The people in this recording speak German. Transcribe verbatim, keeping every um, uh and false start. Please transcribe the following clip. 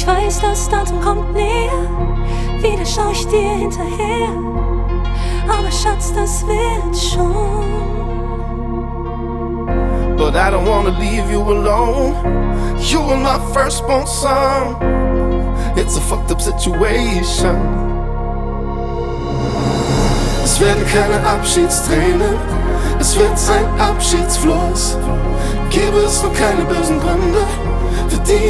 weiß, das Datum kommt näher, wieder schau ich dir hinterher. Aber Schatz, das wird schon. But I don't wanna leave you alone. You are my firstborn son. It's a fucked up situation. Es werden keine Abschiedstränen, es wird ein Abschiedsfluss. Gäbe es nur keine bösen Gründe, für die